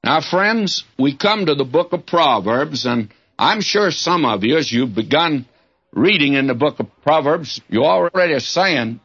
Now, friends, we come to the book of Proverbs, and I'm sure some of you, as you've begun reading in the book of Proverbs, you already are saying,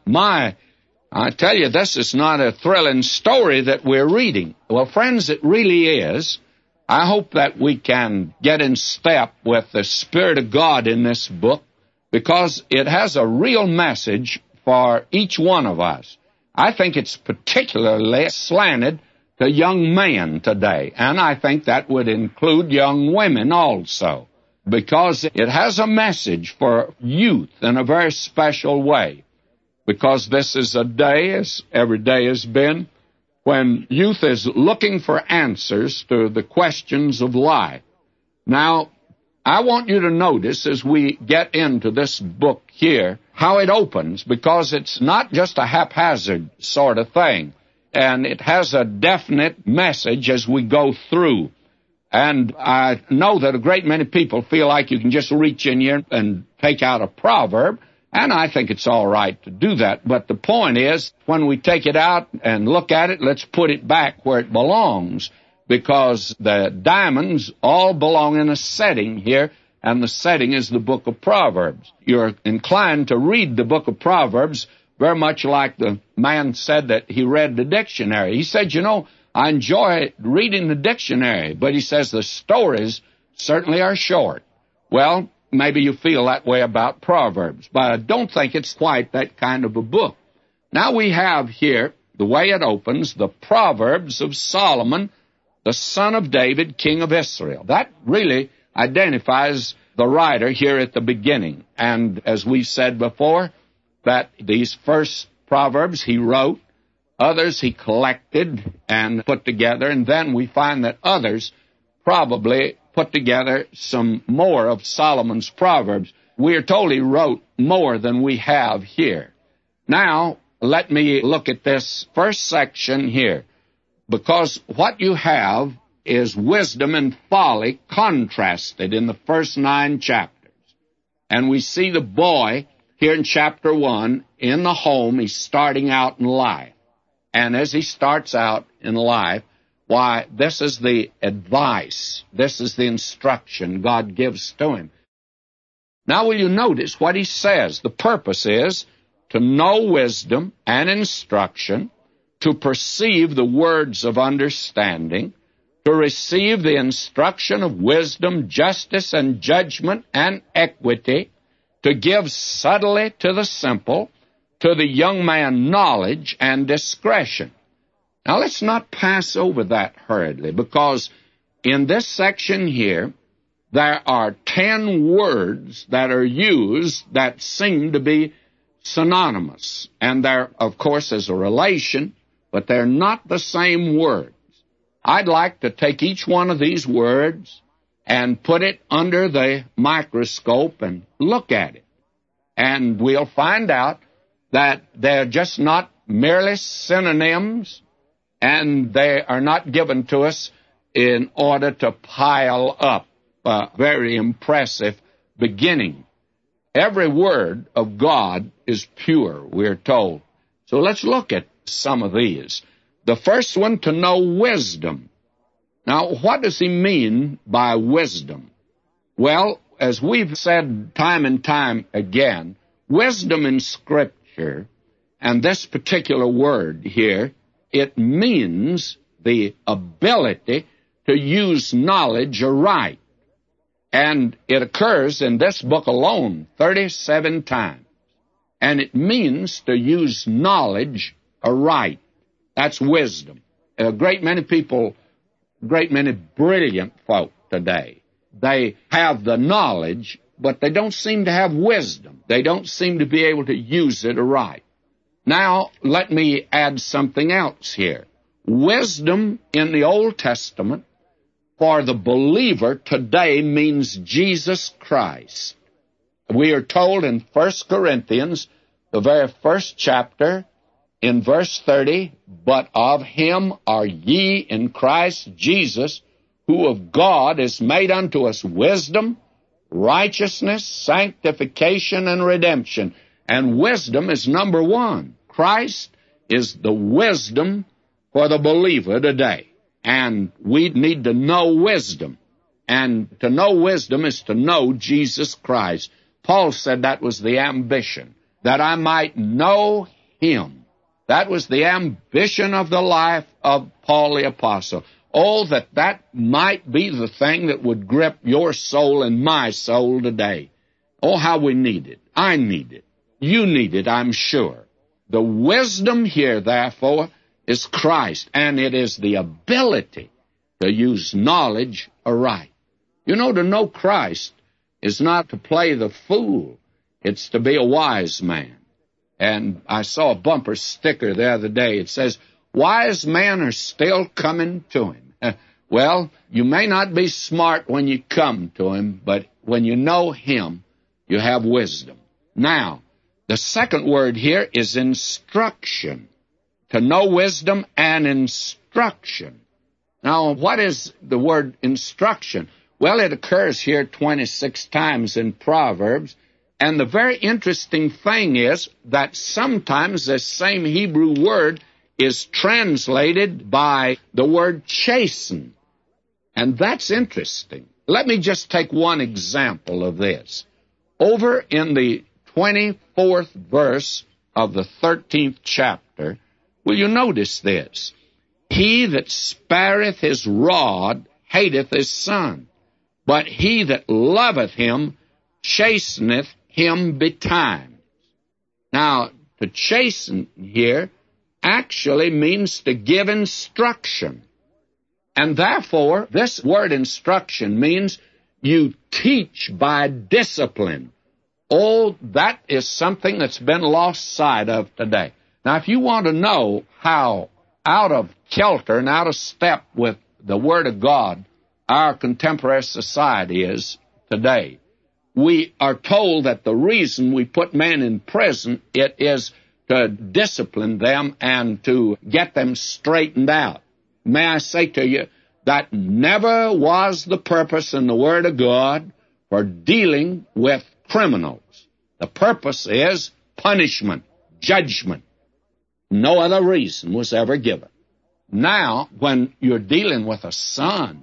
I tell you, this is not a thrilling story that we're reading. Well, friends, it really is. I hope that we can get in step with the Spirit of God in this book, because it has a real message for each one of us. I think it's particularly slanted to young men today, and I think that would include young women also, because it has a message for youth in a very special way, because this is a day, as every day has been, when youth is looking for answers to the questions of life. Now, I want you to notice as we get into this book here how it opens, because it's not just a haphazard sort of thing, and it has a definite message as we go through. And I know that a great many people feel like you can just reach in here and take out a proverb, and I think it's all right to do that. But the point is, when we take it out and look at it, let's put it back where it belongs, because the diamonds all belong in a setting here, and the setting is the book of Proverbs. You're inclined to read the book of Proverbs very much like the man said that he read the dictionary. He said, I enjoy reading the dictionary, but he says the stories certainly are short. Well, maybe you feel that way about Proverbs, but I don't think it's quite that kind of a book. Now we have here, the way it opens, the Proverbs of Solomon, the son of David, king of Israel. That really identifies the writer here at the beginning. And as we said before, that these first Proverbs he wrote, others he collected and put together, and then we find that others probably put together some more of Solomon's Proverbs. We are told he wrote more than we have here. Now, let me look at this first section here, because what you have is wisdom and folly contrasted in the first 9 chapters. And we see the boy here in chapter 1 in the home. He's starting out in life. And as he starts out in life, why, this is the advice, this is the instruction God gives to him. Now will you notice what he says? The purpose is to know wisdom and instruction, to perceive the words of understanding, to receive the instruction of wisdom, justice, and judgment, and equity, to give subtly to the simple, to the young man knowledge and discretion. Now let's not pass over that hurriedly, because in this section here, there are 10 words that are used that seem to be synonymous. And there, of course, is a relation, but they're not the same words. I'd like to take each one of these words and put it under the microscope and look at it. And we'll find out that they're just not merely synonyms, and they are not given to us in order to pile up a very impressive beginning. Every word of God is pure, we're told. So let's look at some of these. The first one, to know wisdom. Now, what does he mean by wisdom? Well, as we've said time and time again, wisdom in Scripture, and this particular word here, it means the ability to use knowledge aright. And it occurs in this book alone 37 times. And it means to use knowledge aright. That's wisdom. A great many people, great many brilliant folk today, they have the knowledge, but they don't seem to have wisdom. They don't seem to be able to use it aright. Now, let me add something else here. Wisdom in the Old Testament for the believer today means Jesus Christ. We are told in 1 Corinthians, the very first chapter, in verse 30, but of him are ye in Christ Jesus, who of God is made unto us wisdom, righteousness, sanctification, and redemption. And wisdom is number one. Christ is the wisdom for the believer today. And we need to know wisdom. And to know wisdom is to know Jesus Christ. Paul said that was the ambition, that I might know Him. That was the ambition of the life of Paul the Apostle. Oh, that might be the thing that would grip your soul and my soul today. Oh, how we need it. I need it. You need it, I'm sure. The wisdom here, therefore, is Christ, and it is the ability to use knowledge aright. You know, to know Christ is not to play the fool. It's to be a wise man. And I saw a bumper sticker the other day. It says, wise men are still coming to Him. Well, you may not be smart when you come to Him, but when you know Him, you have wisdom. Now, the second word here is instruction. To know wisdom and instruction. Now, what is the word instruction? Well, it occurs here 26 times in Proverbs, and the very interesting thing is that sometimes this same Hebrew word is translated by the word chasten, and that's interesting. Let me just take one example of this. Over in the 24th verse of the 13th chapter, will you notice this? He that spareth his rod hateth his son, but he that loveth him chasteneth him betimes. Now, to chasten here actually means to give instruction. And therefore, this word instruction means you teach by discipline. Oh, that is something that's been lost sight of today. Now, if you want to know how out of kilter and out of step with the Word of God our contemporary society is today, we are told that the reason we put men in prison, it is to discipline them and to get them straightened out. May I say to you, that never was the purpose in the Word of God for dealing with criminals. The purpose is punishment, judgment. No other reason was ever given. Now, when you're dealing with a son,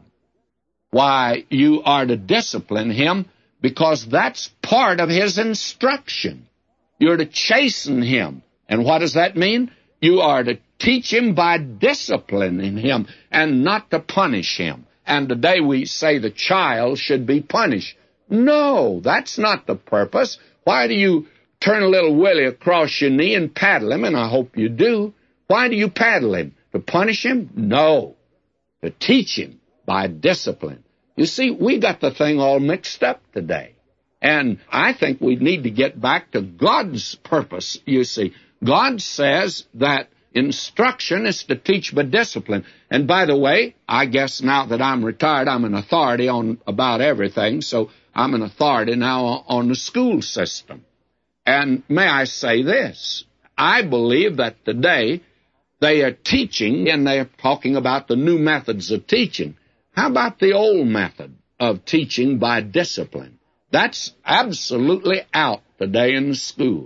why, you are to discipline him because that's part of his instruction. You're to chasten him. And what does that mean? You are to teach him by disciplining him and not to punish him. And today we say the child should be punished. No, that's not the purpose. Why do you turn a little Willie across your knee and paddle him? And I hope you do. Why do you paddle him? To punish him? No. To teach him by discipline. You see, we got the thing all mixed up today. And I think we need to get back to God's purpose, you see. God says that instruction is to teach by discipline. And by the way, I guess now that I'm retired, I'm an authority on about everything, so I'm an authority now on the school system. And may I say this, I believe that today they are teaching, and they're talking about the new methods of teaching. How about the old method of teaching by discipline? That's absolutely out today in the schools.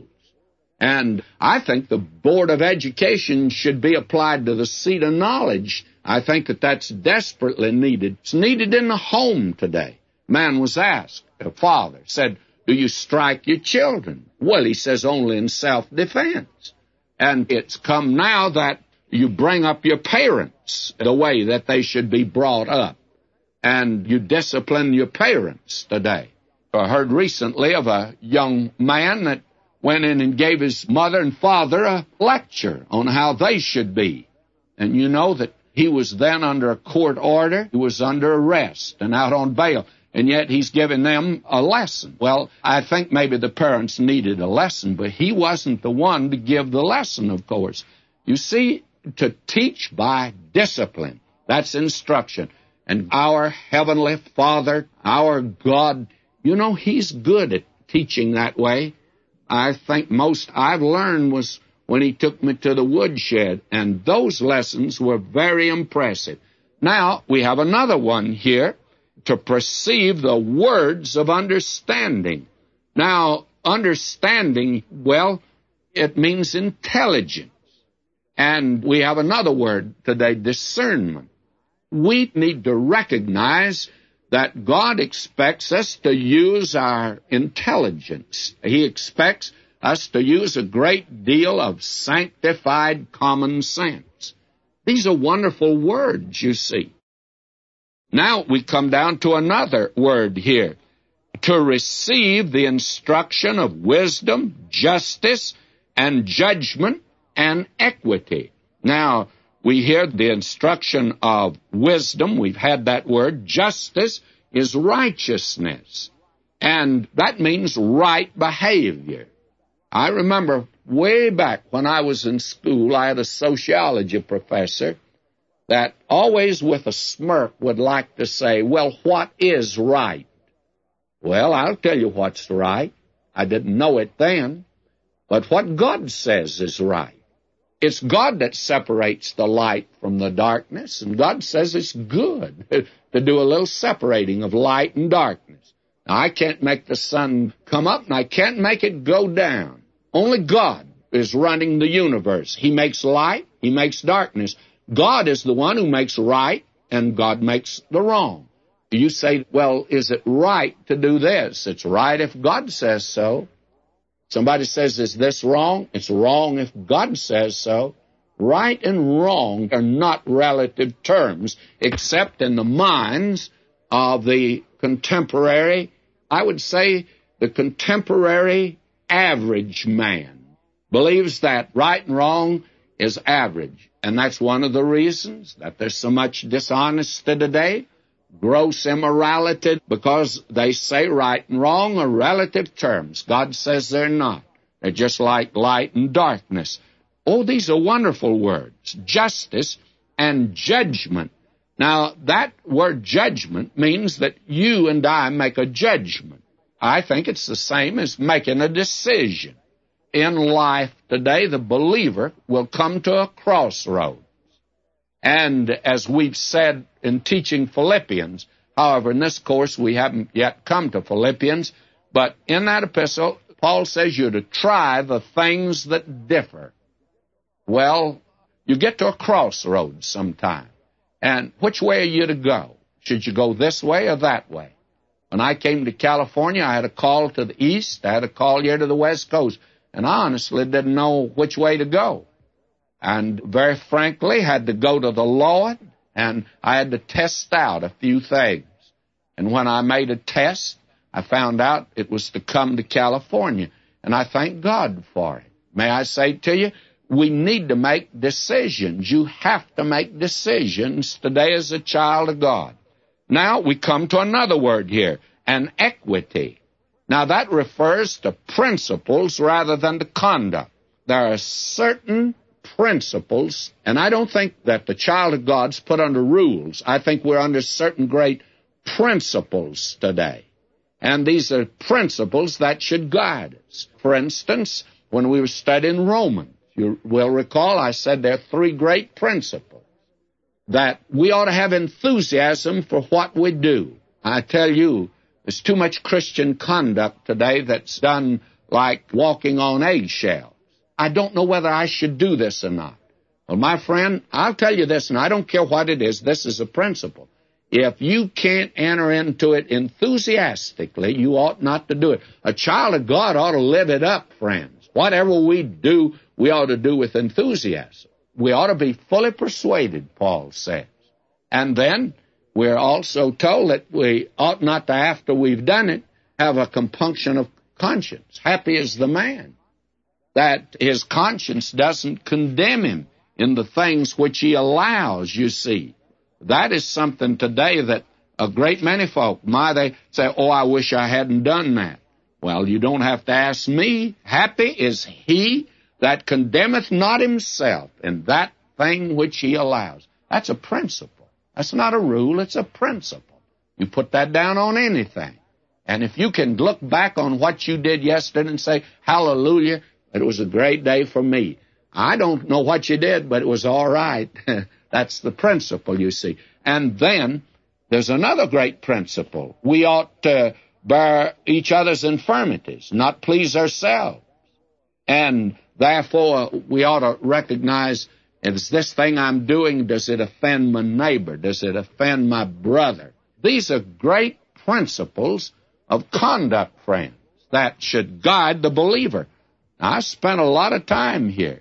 And I think the Board of Education should be applied to the seat of knowledge. I think that that's desperately needed. It's needed in the home today. Man was asked, a father said, do you strike your children? Well, he says only in self-defense. And it's come now that you bring up your parents the way that they should be brought up. And you discipline your parents today. I heard recently of a young man that went in and gave his mother and father a lecture on how they should be. And you know that he was then under a court order. He was under arrest and out on bail. And yet he's giving them a lesson. Well, I think maybe the parents needed a lesson, but he wasn't the one to give the lesson, of course. You see, to teach by discipline, that's instruction. And our Heavenly Father, our God, you know, He's good at teaching that way. I think most I've learned was when He took me to the woodshed, and those lessons were very impressive. Now, we have another one here, to perceive the words of understanding. Now, understanding, well, it means intelligence. And we have another word today, discernment. we need to recognize that God expects us to use our intelligence. He expects us to use a great deal of sanctified common sense. These are wonderful words, you see. Now we come down to another word here. To receive the instruction of wisdom, justice, and judgment, and equity. Now, we hear the instruction of wisdom. We've had that word. Justice is righteousness. And that means right behavior. I remember way back when I was in school, I had a sociology professor that always with a smirk would like to say, well, what is right? Well, I'll tell you what's right. I didn't know it then. But what God says is right. It's God that separates the light from the darkness, and God says it's good to do a little separating of light and darkness. Now, I can't make the sun come up, and I can't make it go down. Only God is running the universe. He makes light, He makes darkness. God is the one who makes right, and God makes the wrong. You say, well, is it right to do this? It's right if God says so. Somebody says, is this wrong? It's wrong if God says so. Right and wrong are not relative terms, except in the minds of the contemporary, I would say the contemporary average man believes that right and wrong is average. And that's one of the reasons that there's so much dishonesty today, gross immorality, because they say right and wrong are relative terms. God says they're not. They're just like light and darkness. Oh, these are wonderful words. Justice and judgment. Now, that word judgment means that you and I make a judgment. I think it's the same as making a decision. In life today, the believer will come to a crossroads. And as we've said in teaching Philippians, however, in this course we haven't yet come to Philippians, but in that epistle, Paul says you're to try the things that differ. Well, you get to a crossroads sometime. And which way are you to go? Should you go this way or that way? When I came to California, I had a call to the east, I had a call here to the west coast, and I honestly didn't know which way to go. And very frankly, had to go to the Lord, and I had to test out a few things. And when I made a test, I found out it was to come to California, and I thank God for it. May I say to you, we need to make decisions. You have to make decisions today as a child of God. Now we come to another word here, an equity. Now that refers to principles rather than to conduct. There are certain principles, and I don't think that the child of God's put under rules. I think we're under certain great principles today. And these are principles that should guide us. For instance, when we were studying Romans, you will recall I said there are three great principles. That we ought to have enthusiasm for what we do. I tell you, there's too much Christian conduct today that's done like walking on eggshells. I don't know whether I should do this or not. Well, my friend, I'll tell you this, and I don't care what it is, this is a principle. If you can't enter into it enthusiastically, you ought not to do it. A child of God ought to live it up, friends. Whatever we do, we ought to do with enthusiasm. We ought to be fully persuaded, Paul says. And then we're also told that we ought not to, after we've done it, have a compunction of conscience. Happy is the man that his conscience doesn't condemn him in the things which he allows, you see. That is something today that a great many folk, they say, oh, I wish I hadn't done that. Well, you don't have to ask me. Happy is he that condemneth not himself in that thing which he allows. That's a principle. That's not a rule, it's a principle. You put that down on anything. And if you can look back on what you did yesterday and say, hallelujah, it was a great day for me. I don't know what you did, but it was all right. That's the principle, you see. And then there's another great principle. We ought to bear each other's infirmities, not please ourselves. And therefore, we ought to recognize Is this thing I'm doing, does it offend my neighbor? Does it offend my brother? These are great principles of conduct, friends, that should guide the believer. Now, I spent a lot of time here.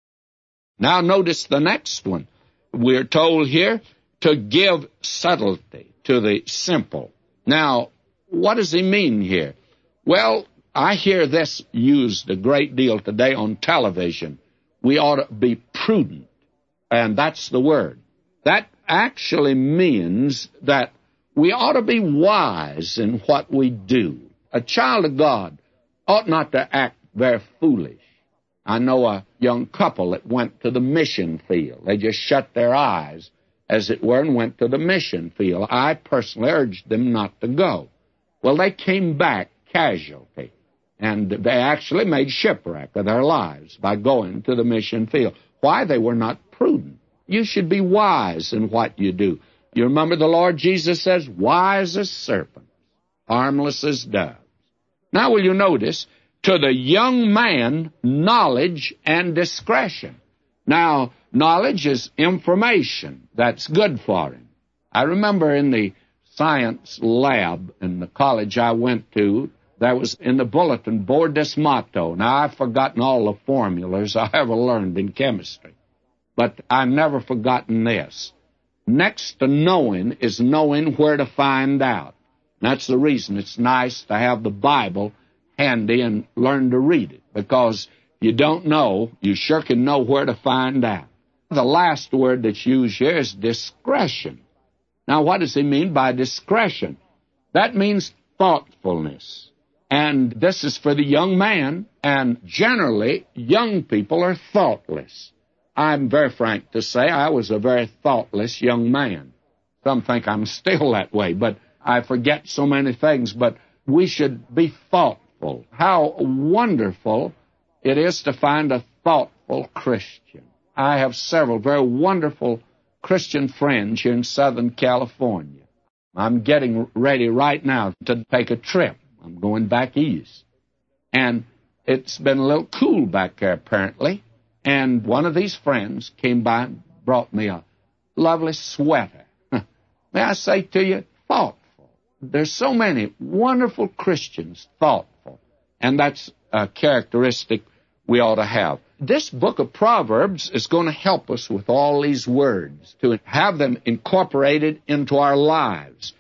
Now notice the next one. We're told here to give subtlety to the simple. Now, what does he mean here? Well, I hear this used a great deal today on television. We ought to be prudent, and that's the word. That actually means that we ought to be wise in what we do. A child of God ought not to act very foolish. I know a young couple that went to the mission field. They just shut their eyes, as it were, and went to the mission field. I personally urged them not to go. Well, they came back casualty, and they actually made shipwreck of their lives by going to the mission field. Why? They were not prudent. You should be wise in what you do. You remember the Lord Jesus says, wise as serpents, harmless as doves. Now will you notice, to the young man, knowledge and discretion. Now, knowledge is information that's good for him. I remember in the science lab in the college I went to, there was in the bulletin board this motto. Now, I've forgotten all the formulas I ever learned in chemistry, but I've never forgotten this. Next to knowing is knowing where to find out. That's the reason it's nice to have the Bible handy and learn to read it, because you don't know, you sure can know where to find out. The last word that's used here is discretion. Now, what does he mean by discretion? That means thoughtfulness. And this is for the young man, and generally, young people are thoughtless. I'm very frank to say I was a very thoughtless young man. Some think I'm still that way, but I forget so many things. But we should be thoughtful. How wonderful it is to find a thoughtful Christian. I have several very wonderful Christian friends here in Southern California. I'm getting ready right now to take a trip. I'm going back east. And it's been a little cool back there, apparently. And one of these friends came by and brought me a lovely sweater. May I say to you, thoughtful. There's so many wonderful Christians, thoughtful. And that's a characteristic we ought to have. This book of Proverbs is going to help us with all these words, to have them incorporated into our lives.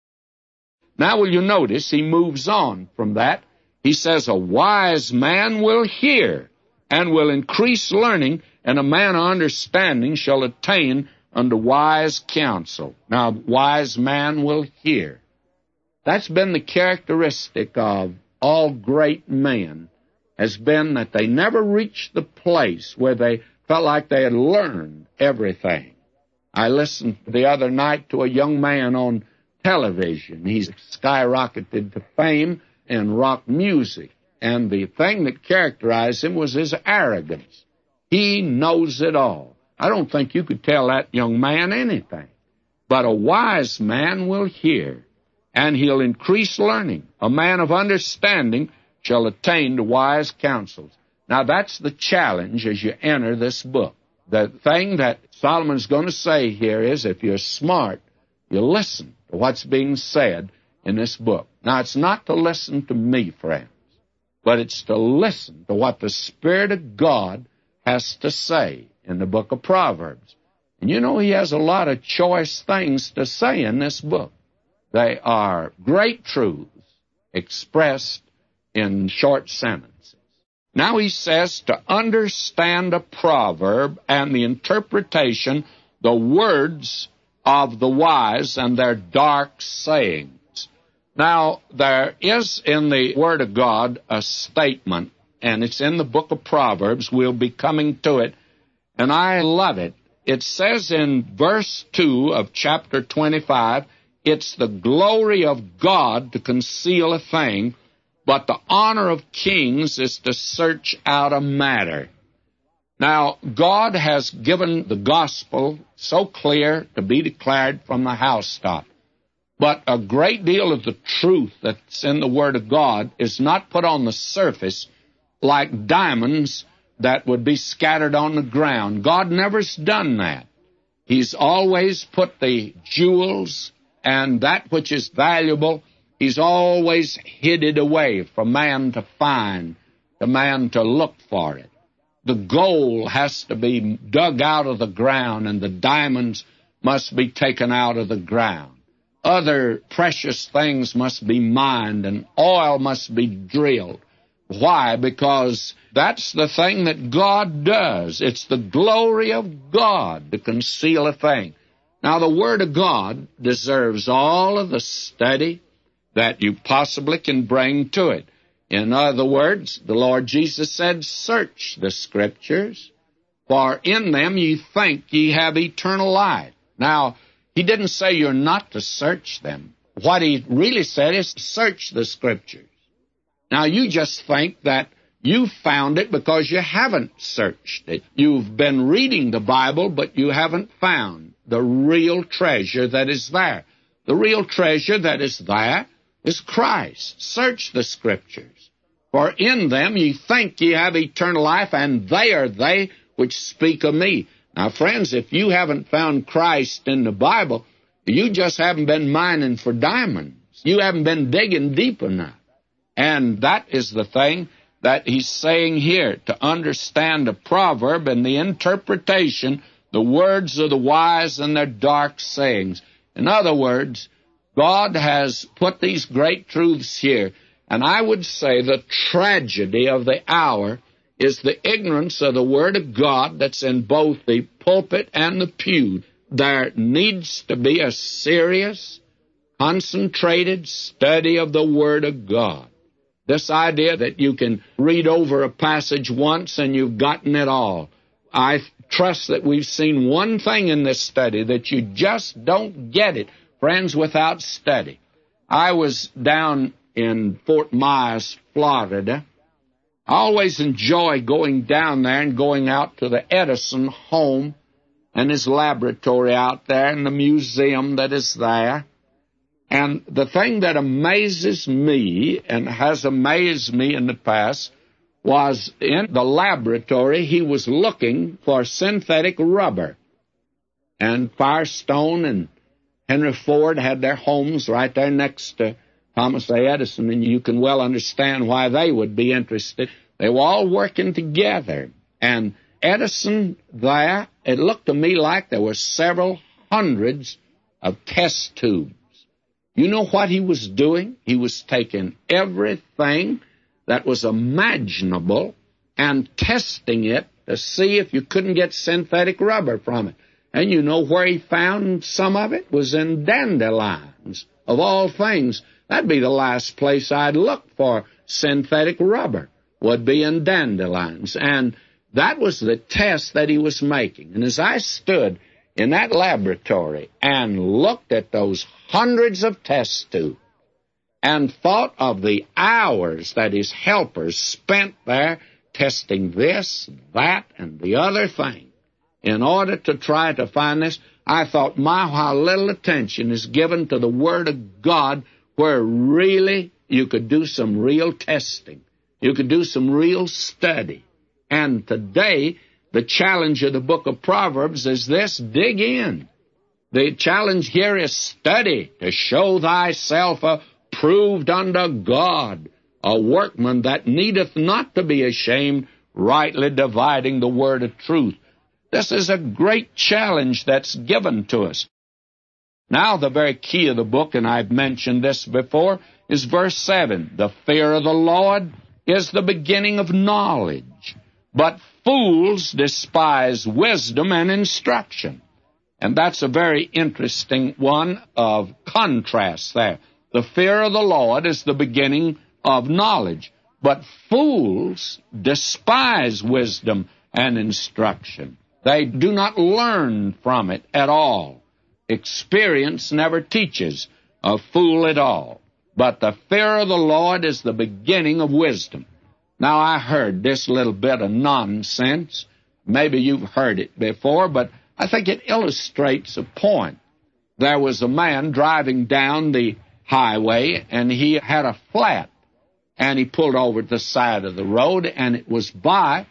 Now, will you notice he moves on from that? He says, a wise man will hear and will increase learning, and a man of understanding shall attain unto wise counsel. Now, a wise man will hear. That's been the characteristic of all great men, has been that they never reached the place where they felt like they had learned everything. I listened the other night to a young man on television. He's skyrocketed to fame in rock music. And the thing that characterized him was his arrogance. He knows it all. I don't think you could tell that young man anything. But a wise man will hear, and he'll increase learning. A man of understanding shall attain to wise counsels. Now, that's the challenge as you enter this book. The thing that Solomon's going to say here is, if you're smart, you listen to what's being said in this book. Now, it's not to listen to me, friends, but it's to listen to what the Spirit of God has to say in the book of Proverbs. And you know, he has a lot of choice things to say in this book. They are great truths expressed in short sentences. Now he says to understand a proverb and the interpretation, the words of the wise and their dark sayings. Now, there is in the Word of God a statement, and it's in the book of Proverbs. We'll be coming to it, and I love it. It says in verse 2 of chapter 25, it's the glory of God to conceal a thing, but the honor of kings is to search out a matter. Now, God has given the gospel so clear to be declared from the housetop. But a great deal of the truth that's in the Word of God is not put on the surface like diamonds that would be scattered on the ground. God never's done that. He's always put the jewels and that which is valuable, He's always hid it away for man to find, for man to look for it. The gold has to be dug out of the ground, and the diamonds must be taken out of the ground. Other precious things must be mined, and oil must be drilled. Why? Because that's the thing that God does. It's the glory of God to conceal a thing. Now, the Word of God deserves all of the study that you possibly can bring to it. In other words, the Lord Jesus said, "Search the Scriptures, for in them ye think ye have eternal life." Now, He didn't say you're not to search them. What He really said is, search the Scriptures. Now, you just think that you found it because you haven't searched it. You've been reading the Bible, but you haven't found the real treasure that is there. The real treasure that is there is Christ. Search the Scriptures, for in them ye think ye have eternal life, and they are they which speak of me. Now, friends, if you haven't found Christ in the Bible, you just haven't been mining for diamonds. You haven't been digging deep enough. And that is the thing that he's saying here. To understand a proverb and the interpretation, the words of the wise and their dark sayings. In other words, God has put these great truths here. And I would say the tragedy of the hour is the ignorance of the Word of God that's in both the pulpit and the pew. There needs to be a serious, concentrated study of the Word of God. This idea that you can read over a passage once and you've gotten it all. I trust that we've seen one thing in this study, that you just don't get it, friends, without study. I was down in Fort Myers, Florida. I always enjoy going down there and going out to the Edison home and his laboratory out there and the museum that is there. And the thing that amazes me and has amazed me in the past was in the laboratory he was looking for synthetic rubber. And Firestone and Henry Ford had their homes right there next to Thomas A. Edison, and you can well understand why they would be interested. They were all working together. And Edison there, it looked to me like there were several hundreds of test tubes. You know what he was doing? He was taking everything that was imaginable and testing it to see if you couldn't get synthetic rubber from it. And you know where he found some of it? Was in dandelions, of all things. That'd be the last place I'd look for synthetic rubber, would be in dandelions. And that was the test that he was making. And as I stood in that laboratory and looked at those hundreds of test tubes and thought of the hours that his helpers spent there testing this, that, and the other thing in order to try to find this, I thought, how little attention is given to the Word of God, where really you could do some real testing. You could do some real study. And today, the challenge of the book of Proverbs is this: dig in. The challenge here is study, to show thyself approved unto God, a workman that needeth not to be ashamed, rightly dividing the word of truth. This is a great challenge that's given to us. Now, the very key of the book, and I've mentioned this before, is verse 7. The fear of the Lord is the beginning of knowledge, but fools despise wisdom and instruction. And that's a very interesting one of contrast there. The fear of the Lord is the beginning of knowledge, but fools despise wisdom and instruction. They do not learn from it at all. Experience never teaches a fool at all. But the fear of the Lord is the beginning of wisdom. Now, I heard this little bit of nonsense. Maybe you've heard it before, but I think it illustrates a point. There was a man driving down the highway, and he had a flat, and he pulled over to the side of the road, and it was by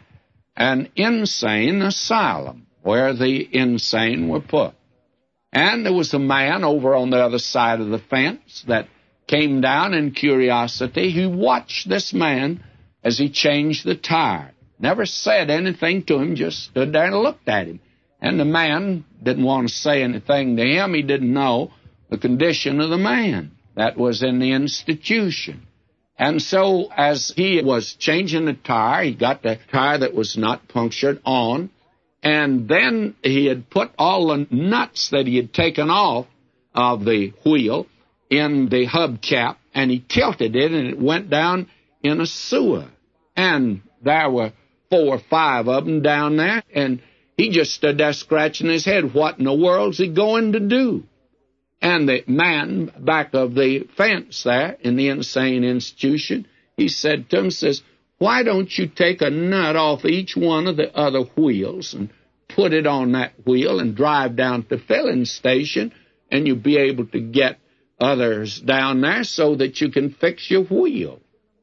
an insane asylum where the insane were put. And there was a man over on the other side of the fence that came down in curiosity. He watched this man as he changed the tire. Never said anything to him, just stood there and looked at him. And the man didn't want to say anything to him. He didn't know the condition of the man that was in the institution. And so as he was changing the tire, he got the tire that was not punctured on, and then he had put all the nuts that he had taken off of the wheel in the hubcap, and he tilted it, and it went down in a sewer. And there were 4 or 5 of them down there, and he just stood there scratching his head. What in the world's he going to do? And the man back of the fence there in the insane institution, he said to him, says, why don't you take a nut off each one of the other wheels and put it on that wheel and drive down to the filling station, and you'll be able to get others down there so that you can fix your wheel.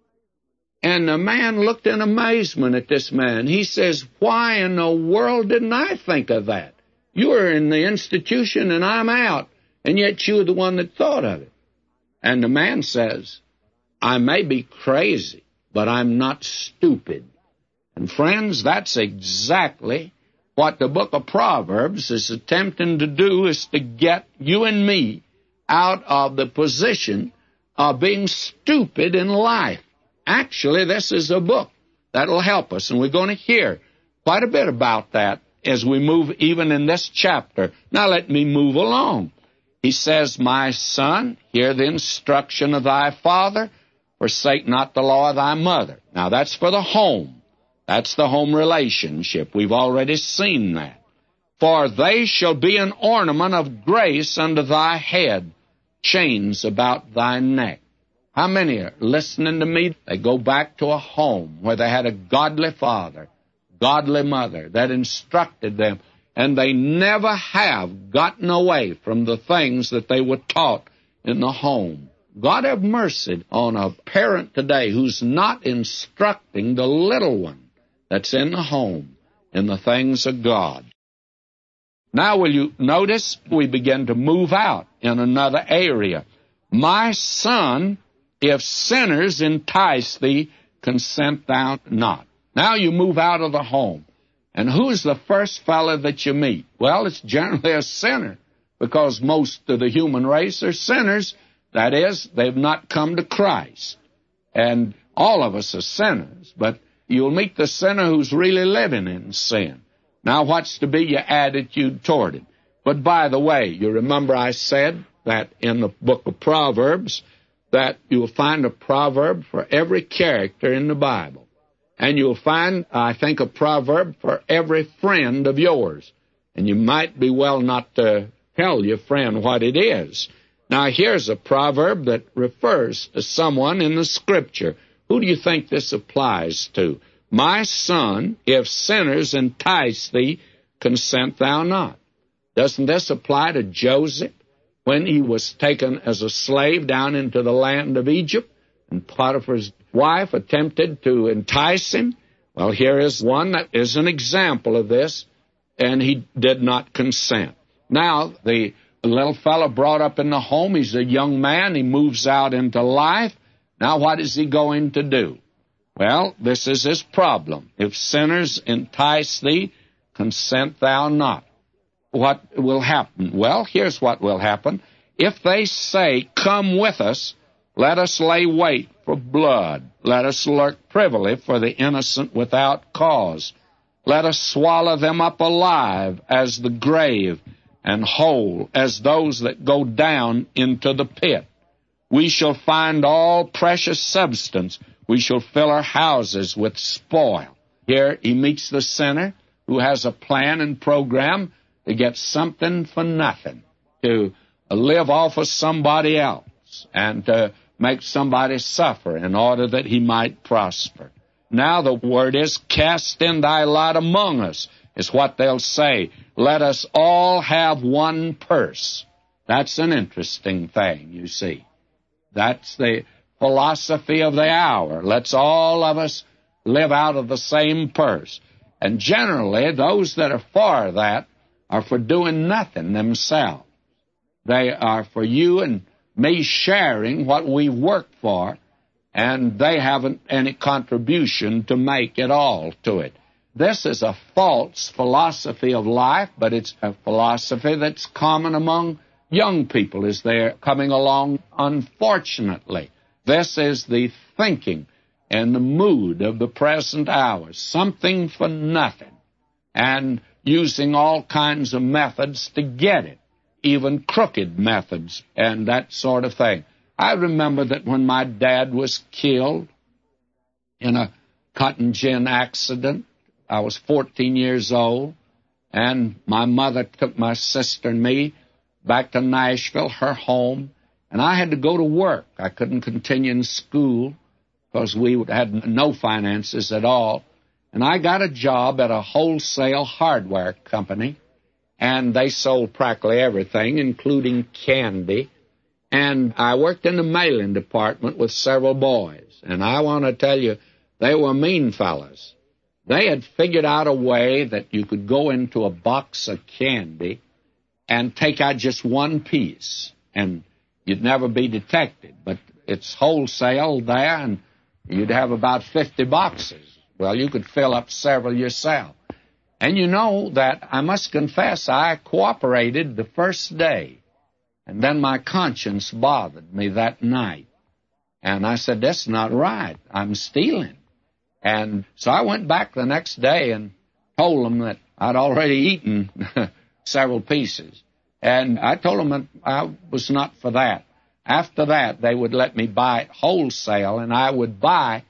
And the man looked in amazement at this man. He says, why in the world didn't I think of that? You were in the institution and I'm out, and yet you were the one that thought of it. And the man says, I may be crazy, but I'm not stupid. And friends, that's exactly what the book of Proverbs is attempting to do, is to get you and me out of the position of being stupid in life. Actually, this is a book that'll help us, and we're going to hear quite a bit about that as we move even in this chapter. Now let me move along. He says, my son, hear the instruction of thy father, forsake not the law of thy mother. Now that's for the home. That's the home relationship. We've already seen that. For they shall be an ornament of grace unto thy head, chains about thy neck. How many are listening to me? They go back to a home where they had a godly father, godly mother that instructed them, and they never have gotten away from the things that they were taught in the home. God have mercy on a parent today who's not instructing the little one that's in the home in the things of God. Now will you notice we begin to move out in another area. My son, if sinners entice thee, consent thou not. Now you move out of the home. And who's the first fellow that you meet? Well, it's generally a sinner, because most of the human race are sinners. That is, they've not come to Christ. And all of us are sinners, but you'll meet the sinner who's really living in sin. Now, what's to be your attitude toward it? But by the way, you remember I said that in the book of Proverbs, that you'll find a proverb for every character in the Bible. And you'll find, I think, a proverb for every friend of yours. And you might be well not to tell your friend what it is. Now, here's a proverb that refers to someone in the Scripture. Who do you think this applies to? My son, if sinners entice thee, consent thou not. Doesn't this apply to Joseph when he was taken as a slave down into the land of Egypt, and Potiphar's wife attempted to entice him? Well, here is one that is an example of this, and he did not consent. Now, the little fellow brought up in the home, he's a young man, he moves out into life. Now, what is he going to do? Well, this is his problem. If sinners entice thee, consent thou not. What will happen? Well, here's what will happen. If they say, come with us, let us lay wait for blood. Let us lurk privily for the innocent without cause. Let us swallow them up alive as the grave, and whole as those that go down into the pit. We shall find all precious substance. We shall fill our houses with spoil. Here he meets the sinner who has a plan and program to get something for nothing, to live off of somebody else, and to make somebody suffer in order that he might prosper. Now the word is, cast in thy lot among us, is what they'll say. Let us all have one purse. That's an interesting thing, you see. That's the philosophy of the hour. Let's all of us live out of the same purse. And generally, those that are for that are for doing nothing themselves. They are for you and me sharing what we work for, and they haven't any contribution to make at all to it. This is a false philosophy of life, but it's a philosophy that's common among young people as they're coming along, unfortunately. This is the thinking and the mood of the present hour, something for nothing, and using all kinds of methods to get it, even crooked methods and that sort of thing. I remember that when my dad was killed in a cotton gin accident, I was 14 years old, and my mother took my sister and me back to Nashville, her home, and I had to go to work. I couldn't continue in school because we had no finances at all. And I got a job at a wholesale hardware company, and they sold practically everything, including candy. And I worked in the mailing department with several boys. And I want to tell you, they were mean fellas. They had figured out a way that you could go into a box of candy and take out just one piece, and you'd never be detected. But it's wholesale there, and you'd have about 50 boxes. Well, you could fill up several yourself. And you know that I must confess I cooperated the first day, and then my conscience bothered me that night. And I said, that's not right. I'm stealing. And so I went back the next day and told them that I'd already eaten several pieces. And I told them that I was not for that. After that, they would let me buy it wholesale, and I would buy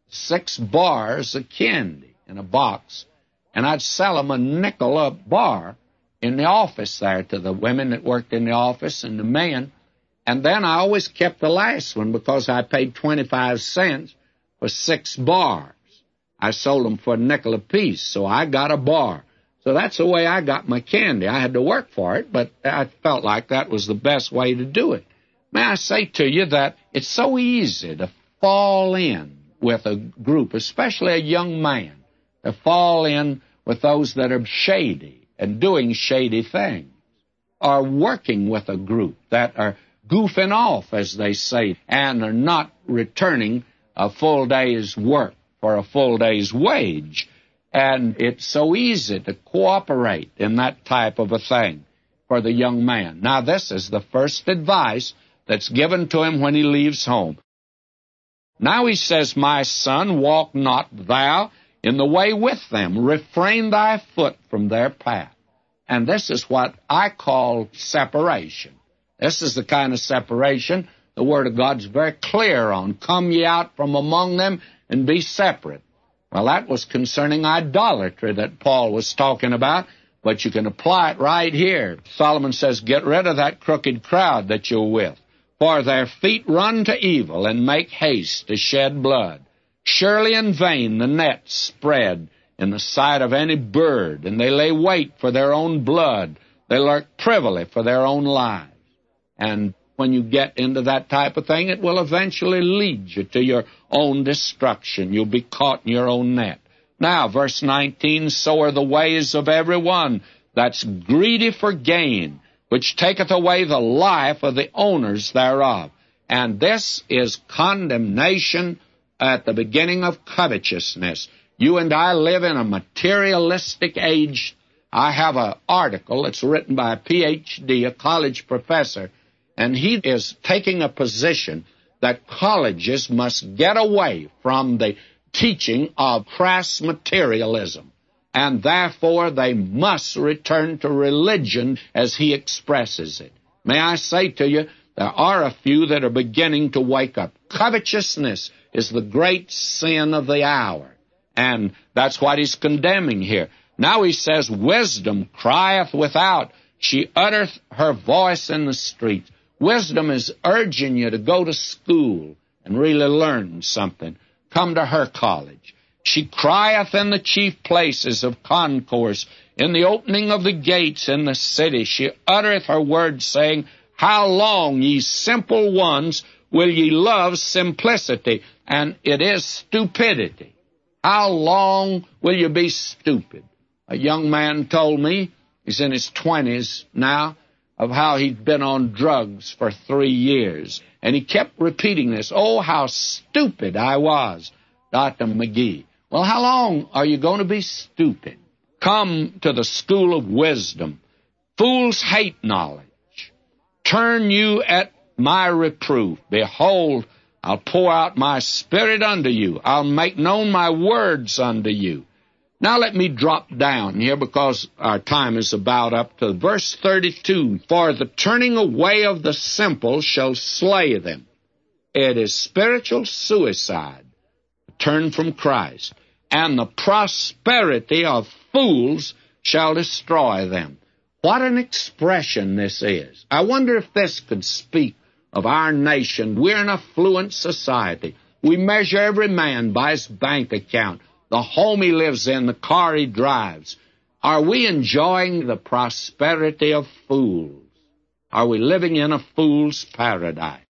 6 bars of candy in a box, and I'd sell them a nickel a bar in the office there to the women that worked in the office and the men. And then I always kept the last one because I paid 25 cents for 6 bars. I sold them for a nickel apiece, so I got a bar. So that's the way I got my candy. I had to work for it, but I felt like that was the best way to do it. May I say to you that it's so easy to fall in with a group, especially a young man, to fall in with those that are shady and doing shady things, or working with a group that are goofing off, as they say, and are not returning a full day's work for a full day's wage. And it's so easy to cooperate in that type of a thing for the young man. Now, this is the first advice that's given to him when he leaves home. Now he says, my son, walk not thou in the way with them. Refrain thy foot from their path. And this is what I call separation. This is the kind of separation the Word of God's very clear on. Come ye out from among them and be separate. Well, that was concerning idolatry that Paul was talking about, but you can apply it right here. Solomon says, get rid of that crooked crowd that you're with, for their feet run to evil and make haste to shed blood. Surely in vain the nets spread in the sight of any bird, and they lay wait for their own blood. They lurk privily for their own lives. And when you get into that type of thing, it will eventually lead you to your own destruction. You'll be caught in your own net. Now, verse 19, so are the ways of every one that's greedy for gain, which taketh away the life of the owners thereof. And this is condemnation at the beginning of covetousness. You and I live in a materialistic age. I have an article that's written by a Ph.D., a college professor, and he is taking a position that colleges must get away from the teaching of crass materialism, and therefore they must return to religion as he expresses it. May I say to you, there are a few that are beginning to wake up. Covetousness is the great sin of the hour, and that's what he's condemning here. Now he says, wisdom crieth without, she uttereth her voice in the street. Wisdom is urging you to go to school and really learn something. Come to her college. She crieth in the chief places of concourse, in the opening of the gates in the city. She uttereth her words, saying, how long, ye simple ones, will ye love simplicity? And it is stupidity. How long will you be stupid? A young man told me, he's in his 20s now, of how he'd been on drugs for 3 years. And he kept repeating this, "Oh, how stupid I was, Dr. McGee." Well, how long are you going to be stupid? Come to the school of wisdom. Fools hate knowledge. Turn you at my reproof. Behold, I'll pour out my Spirit unto you. I'll make known my words unto you. Now let me drop down here because our time is about up to verse 32. For the turning away of the simple shall slay them. It is spiritual suicide to turn from Christ. And the prosperity of fools shall destroy them. What an expression this is. I wonder if this could speak of our nation. We're an affluent society. We measure every man by his bank account, the home he lives in, the car he drives. Are we enjoying the prosperity of fools? Are we living in a fool's paradise?